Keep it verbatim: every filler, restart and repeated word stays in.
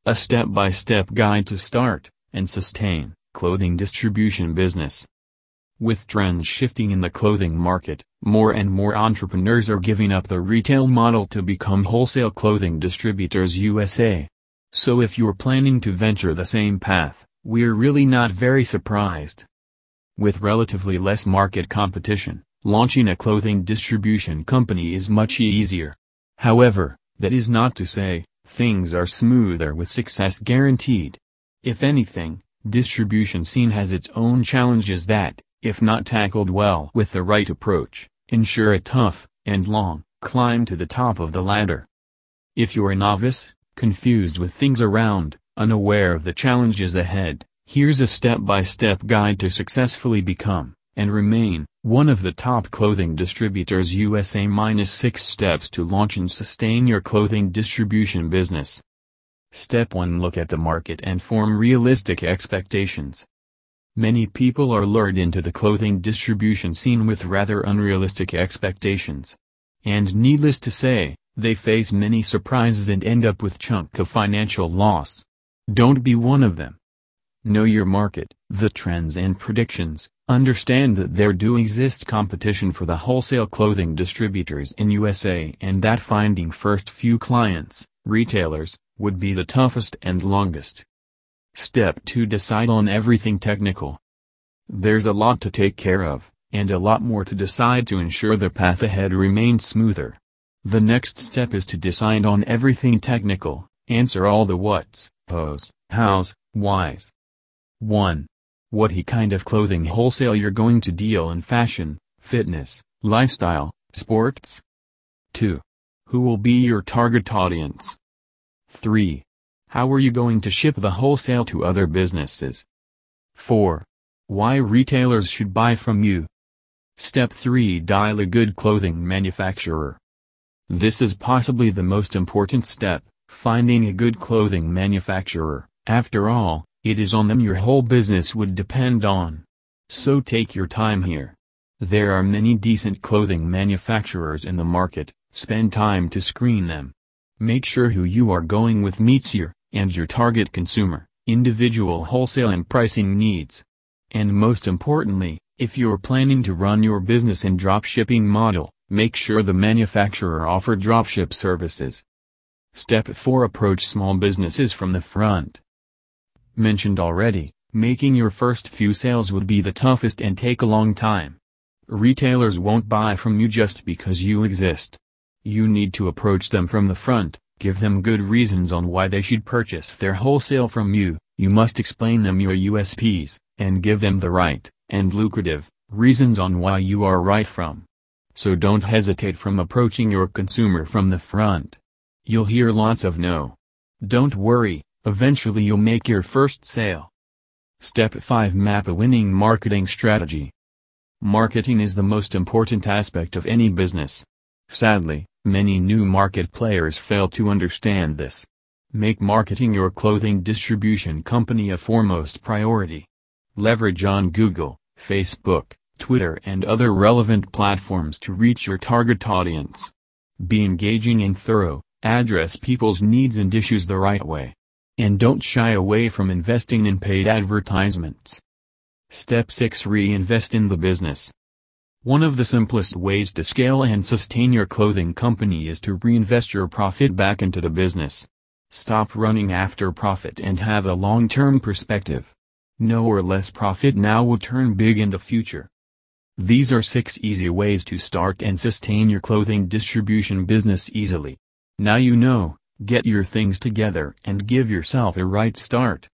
a step-by-step guide to start and sustain clothing distribution business. With trends shifting in the clothing market, more and more entrepreneurs are giving up the retail model to become wholesale clothing distributors U S A. So if you're planning to venture the same path, we're really not very surprised. With relatively less market competition, launching a clothing distribution company is much easier. However, that is not to say things are smoother with success guaranteed. If anything, distribution scene has its own challenges that, if not tackled well with the right approach, ensure a tough and long climb to the top of the ladder. If you're a novice, confused with things around, unaware of the challenges ahead, here's a step-by-step guide to successfully become, and remain, one of the top clothing distributors U S A. Minus six steps to launch and sustain your clothing distribution business. Step one. Look at the market and form realistic expectations. Many people are lured into the clothing distribution scene with rather unrealistic expectations. And needless to say, they face many surprises and end up with chunk of financial loss. Don't be one of them. Know your market, the trends and predictions, understand that there do exist competition for the wholesale clothing distributors in U S A and that finding first few clients, retailers, would be the toughest and longest. Step two. Decide on everything technical. There's a lot to take care of, and a lot more to decide to ensure the path ahead remains smoother. The next step is to decide on everything technical, answer all the whats, whos, hows, whys. one. What kind of clothing wholesale you're going to deal in: fashion, fitness, lifestyle, sports? two. Who will be your target audience? three. How are you going to ship the wholesale to other businesses? four. Why retailers should buy from you? Step three. Dial a good clothing manufacturer. This is possibly the most important step, finding a good clothing manufacturer. After all, it is on them your whole business would depend on. So take your time here. There are many decent clothing manufacturers in the market, spend time to screen them. Make sure who you are going with meets your, and your target consumer, individual wholesale and pricing needs. And most importantly, if you're planning to run your business in dropshipping model, make sure the manufacturer offer dropship services. Step four. Approach small businesses from the front. Mentioned already, making your first few sales would be the toughest and take a long time. Retailers won't buy from you just because you exist. You need to approach them from the front, give them good reasons on why they should purchase their wholesale from you, you must explain them your U S Ps, and give them the right, and lucrative, reasons on why you are right from. So don't hesitate from approaching your consumer from the front. You'll hear lots of no. Don't worry, eventually you'll make your first sale. Step five. Map a winning marketing strategy. Marketing is the most important aspect of any business. Sadly, many new market players fail to understand this. Make marketing your clothing distribution company a foremost priority. Leverage on Google, Facebook, Twitter and other relevant platforms to reach your target audience. Be engaging and thorough, address people's needs and issues the right way. And don't shy away from investing in paid advertisements. Step six. Reinvest in the business. One of the simplest ways to scale and sustain your clothing company is to reinvest your profit back into the business. Stop running after profit and have a long-term perspective. No or less profit now will turn big in the future. These are six easy ways to start and sustain your clothing distribution business easily. Now you know, get your things together and give yourself a right start.